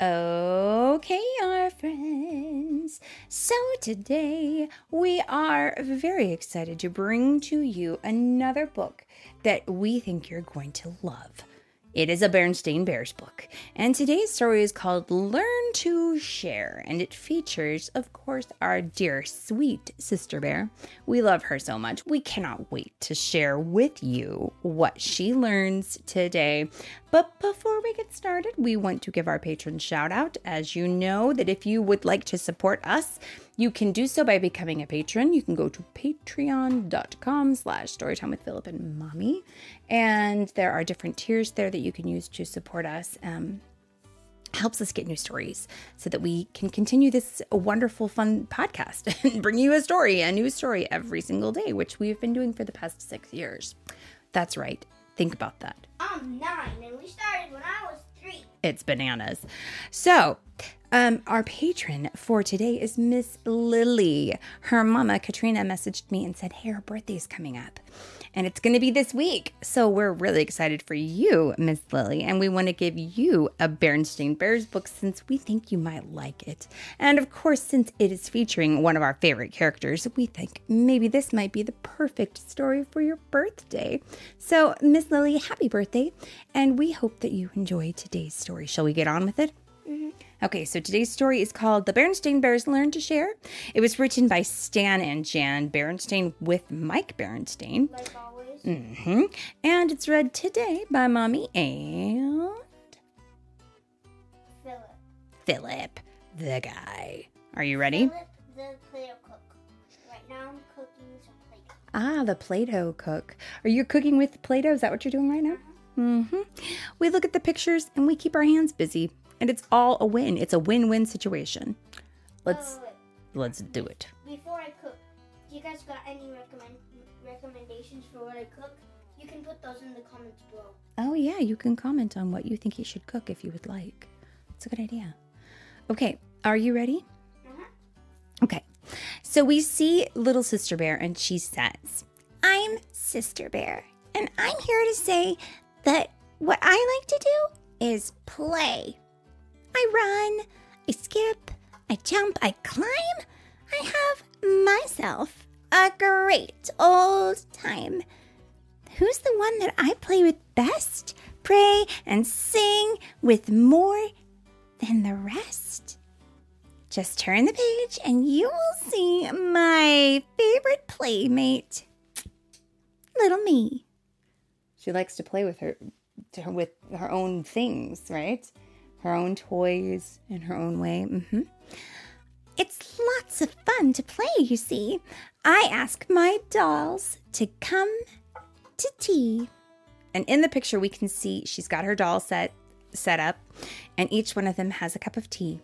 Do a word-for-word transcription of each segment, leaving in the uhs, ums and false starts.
Okay, our friends. So today we are very excited to bring to you another book that we think you're going to love. It is a Berenstain Bears book, and today's story is called Learn to Share, and it features, of course, our dear, sweet sister bear. We love her so much. We cannot wait to share with you what she learns today. But before we get started, we want to give our patrons shout out. As you know, that if you would like to support us, you can do so by becoming a patron. You can go to patreon.com slash storytime with Philip and Mommy. And there are different tiers there that you can use to support us. Um, helps us get new stories so that we can continue this wonderful, fun podcast and bring you a story, a new story every single day, which we've been doing for the past six years. That's right. Think about that. I'm nine, and we started when I was three. It's bananas. So, um, our patron for today is Miss Lily. Her mama, Katrina, messaged me and said, hey, her birthday's coming up. And it's going to be this week. So we're really excited for you, Miss Lily. And we want to give you a Berenstain Bears book since we think you might like it. And of course, since it is featuring one of our favorite characters, we think maybe this might be the perfect story for your birthday. So, Miss Lily, happy birthday. And we hope that you enjoy today's story. Shall we get on with it? Mm-hmm. Okay, so today's story is called The Berenstain Bears Learn to Share. It was written by Stan and Jan Berenstain with Mike Berenstain. Like always. Mm-hmm. And it's read today by Mommy and Philip. Philip, the guy. Are you ready? Philip, the Play-Doh cook. Right now I'm cooking some Play-Doh. Ah, the Play-Doh cook. Are you cooking with Play-Doh? Is that what you're doing right now? Mm-hmm. We look at the pictures and we keep our hands busy. And it's all a win. It's a win-win situation. Let's Wait, wait, let's do it. wait. Before I cook, do you guys got any recommend recommendations for what I cook? You can put those in the comments below. Oh yeah, you can comment on what you think he should cook if you would like. It's a good idea. Okay, are you ready? Uh-huh. Okay. So we see little Sister Bear and she says, I'm Sister Bear, and I'm here to say that what I like to do is play. I run, I skip, I jump, I climb. I have myself a great old time. Who's the one that I play with best, pray, and sing with more than the rest? Just turn the page and you will see my favorite playmate, little me. She likes to play with her, to her with her own things, right? Her own toys in her own way. Mm-hmm. It's lots of fun to play, you see. I ask my dolls to come to tea. And in the picture, we can see she's got her doll set, set up, and each one of them has a cup of tea.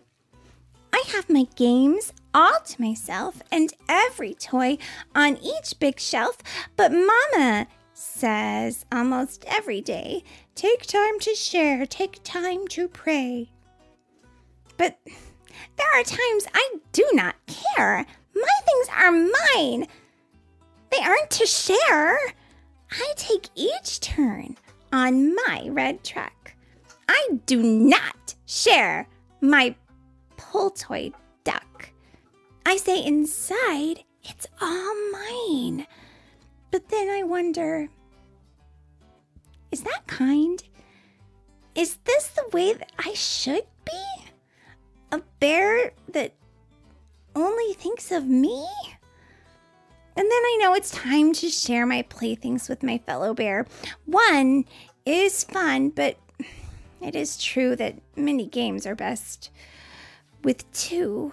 I have my games all to myself and every toy on each big shelf, but Mama says almost every day, take time to share, take time to pray. But there are times I do not care. My things are mine. They aren't to share. I take each turn on my red truck. I do not share my pull toy duck. I say inside, it's all mine. But then I wonder, is that kind? Is this the way that I should be? A bear that only thinks of me? And then I know it's time to share my playthings with my fellow bear. One is fun, but it is true that mini games are best with two.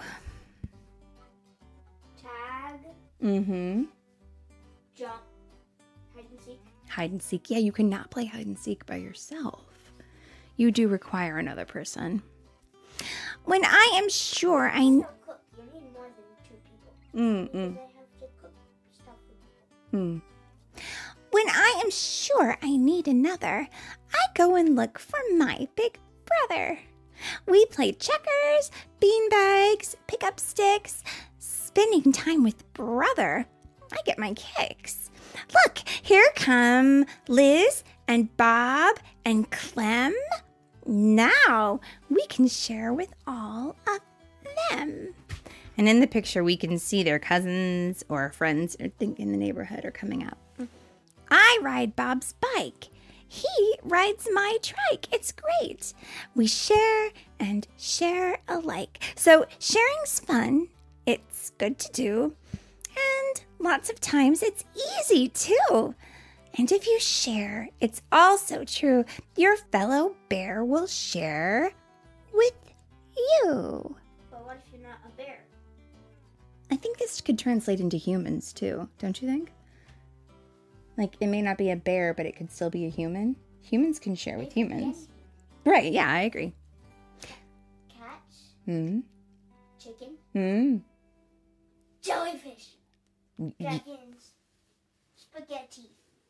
Tag. Mm-hmm. Jump. Hide and seek. Hide and seek. Yeah, you cannot play hide and seek by yourself. You do require another person. When I am sure I... You don't cook. You need more than two people. Mm-mm. Because I have to cook stuff for people. Hmm. When I am sure I need another, I go and look for my big brother. We play checkers, beanbags, pick up sticks. Spending time with brother, I get my kicks. Look, here come Liz and Bob and Clem. Now we can share with all of them. And in the picture, we can see their cousins or friends or think in the neighborhood are coming up. I ride Bob's bike. He rides my trike. It's great. We share and share alike. So sharing's fun. It's good to do. And lots of times it's easy too. And if you share, it's also true your fellow bear will share with you. But what if you're not a bear? I think this could translate into humans too, don't you think? Like, it may not be a bear, but it could still be a human. Humans can share with humans. Right, yeah, I agree. Cats. Hmm. Chicken. Hmm. Jellyfish. Dragons. Spaghetti.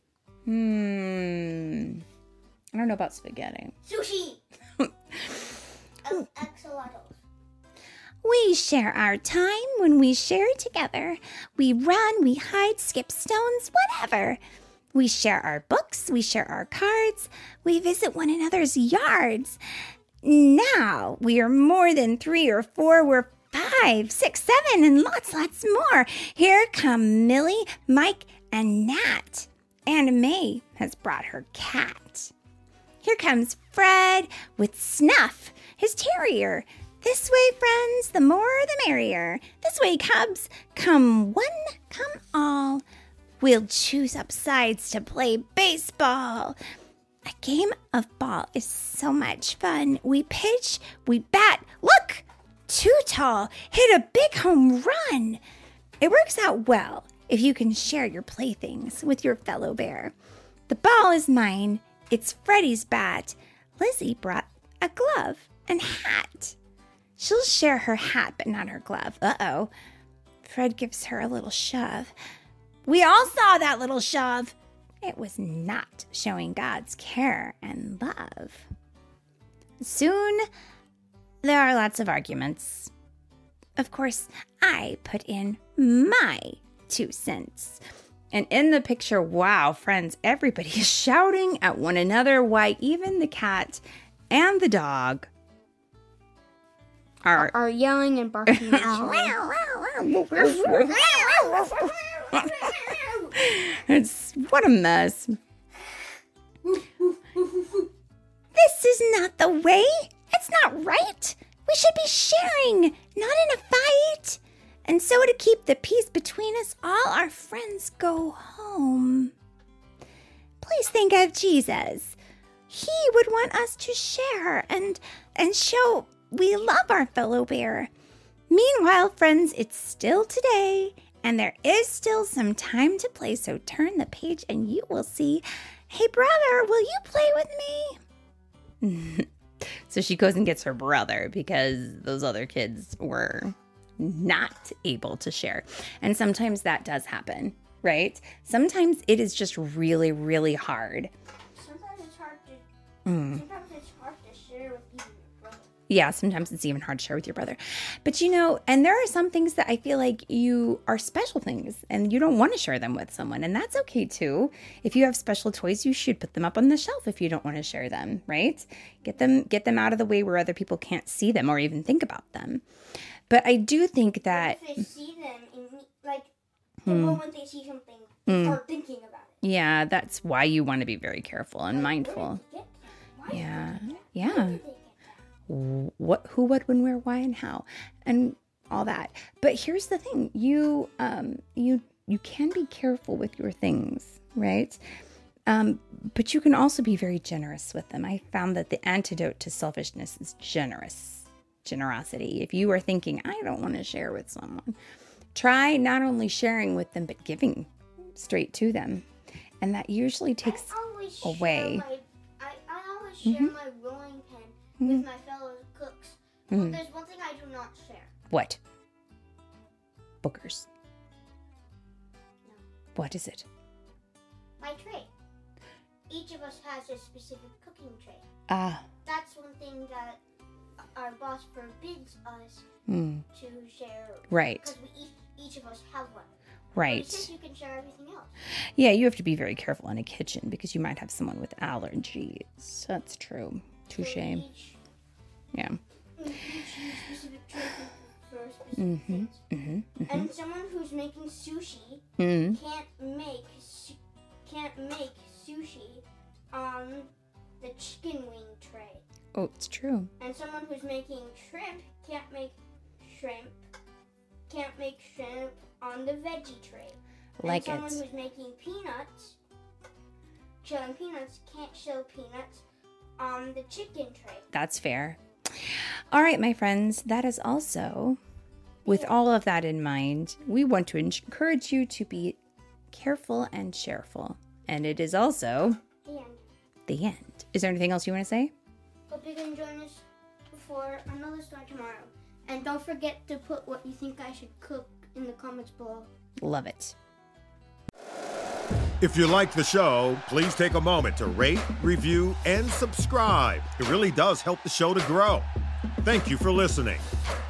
Hmm. I don't know about spaghetti. Sushi. um, axolotls. We share our time when we share together. We run, we hide, skip stones, whatever. We share our books, we share our cards, we visit one another's yards. Now we are more than three or four, we're five, six, seven, and lots, lots more. Here come Millie, Mike, and Nat. And May has brought her cat. Here comes Fred with Snuff, his terrier. This way, friends, the more the merrier. This way, cubs, come one, come all. We'll choose up sides to play baseball. A game of ball is so much fun. We pitch, we bat. Look, too tall, hit a big home run. It works out well if you can share your playthings with your fellow bear. The ball is mine. It's Freddie's bat. Lizzie brought a glove and hat. She'll share her hat, but not her glove. Uh-oh. Fred gives her a little shove. We all saw that little shove. It was not showing God's care and love. Soon, there are lots of arguments. Of course, I put in my two cents. And in the picture, wow, friends, everybody is shouting at one another. Why, even the cat and the dog are, Are yelling and barking at each other. It's what a mess. This is not the way. It's not right. We should be sharing, not in a fight. And so to keep the peace between us, all our friends go home. Please think of Jesus. He would want us to share and and show we love our fellow bear. Meanwhile, friends, it's still today, and there is still some time to play, so turn the page and you will see, hey, brother, will you play with me? So she goes and gets her brother because those other kids were not able to share. And sometimes that does happen, right? Sometimes it is just really, really hard. Sometimes it's hard to, mm. sometimes it's hard to share with even your brother. Yeah, sometimes it's even hard to share with your brother. But you know, and there are some things that I feel like you are special things and you don't want to share them with someone. And that's okay too. If you have special toys, you should put them up on the shelf if you don't want to share them, right? Get them, get them out of the way where other people can't see them or even think about them. But I do think that... If they see them, in, like, the hmm. moment they see something, they mm. start thinking about it. Yeah, that's why you want to be very careful and like, mindful. Yeah, yeah. What, who, what, when, where, why, and how, and all that. But here's the thing: you, um, you, you can be careful with your things, right? Um, but you can also be very generous with them. I found that the antidote to selfishness is generous. Generosity. If you are thinking, I don't want to share with someone, try not only sharing with them, but giving straight to them. And that usually takes away. My, I, I always share mm-hmm. my rolling pin mm-hmm. with my fellow cooks. Mm-hmm. But there's one thing I do not share. What? Boogers. No. What is it? My tray. Each of us has a specific cooking tray. Ah. That's one thing that our boss forbids us mm. to share. Right. Because we each, each of us have one. Right. But he says you can share everything else. Yeah, you have to be very careful in a kitchen because you might have someone with allergies. That's true. Touche. So each, Yeah. each specific tray for a specific Mm-hmm. things. Mm-hmm. Mm-hmm. And someone who's making sushi Mm-hmm. can't make su- can't make sushi on the chicken wing tray. Oh, it's true. And someone who's making shrimp can't make shrimp can't make shrimp on the veggie tray. Like and someone it. who's making peanuts, shelling peanuts, can't shell peanuts on the chicken tray. That's fair. All right, my friends, that is also, with all of that in mind, we want to encourage you to be careful and shareful. And it is also The end. the end. Is there anything else you want to say? Hope you can join us for another story tomorrow. And don't forget to put what you think I should cook in the comments below. Love it. If you like the show, please take a moment to rate, review, and subscribe. It really does help the show to grow. Thank you for listening.